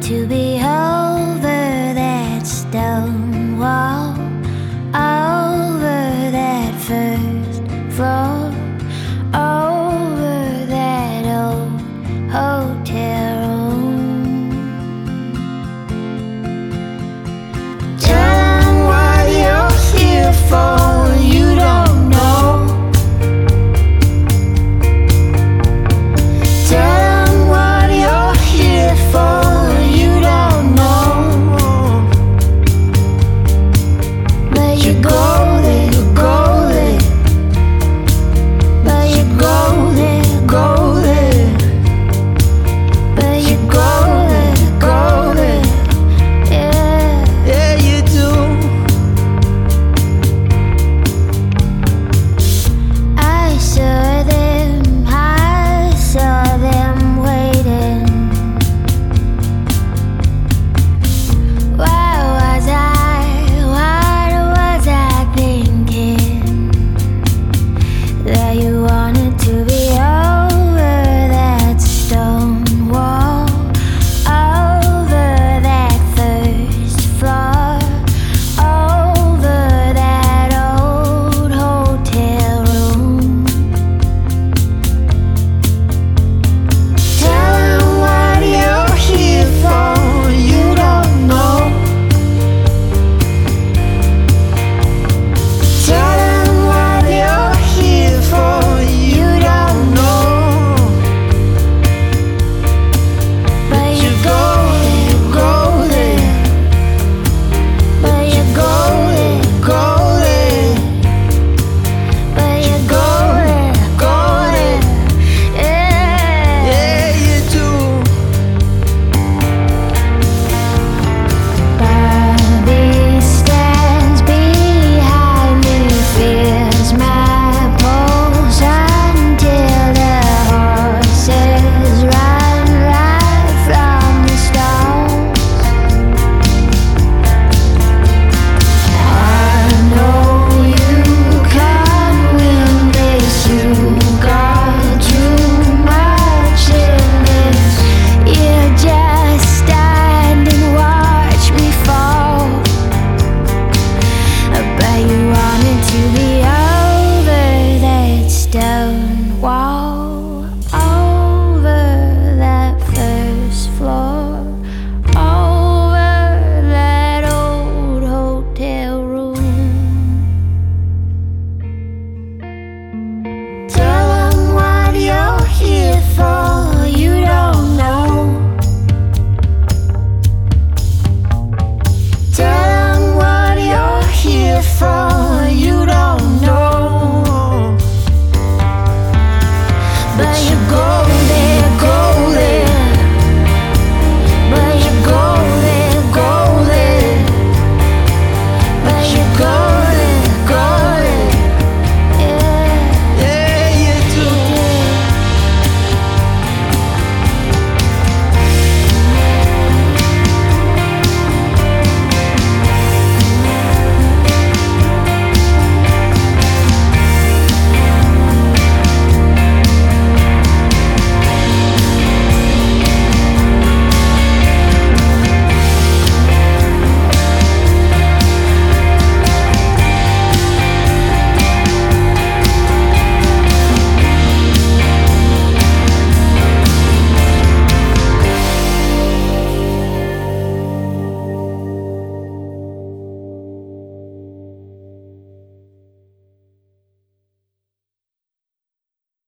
to be over that stone wall, over that first floor, over that old hotel room. Tell them what you're here for, you don't know. Tell them what you're here for, you don't know. But you go there, go there. But you go there, go there. But you go there, go there. Yeah, yeah, you do. I saw them, I saw them waiting. What was I thinking? That you wanted to be over that stone wall, over that first floor, over that old hotel room. Tell them what you're here for, you don't know. Tell them what you're here for, you don't know. But you go there, go there. But you go there, go there. But you go there, go there. Yeah, yeah, you do. Bobby stands behind me, feels my pulse until the horses run right from the stalls. I know you can't win this, you got too much in this. You just stand and watch me fall. But you wanted to be over that stone wall, over that first floor, over that old hotel room. Tell them what you're here for, you don't know. Tell them what you're here for,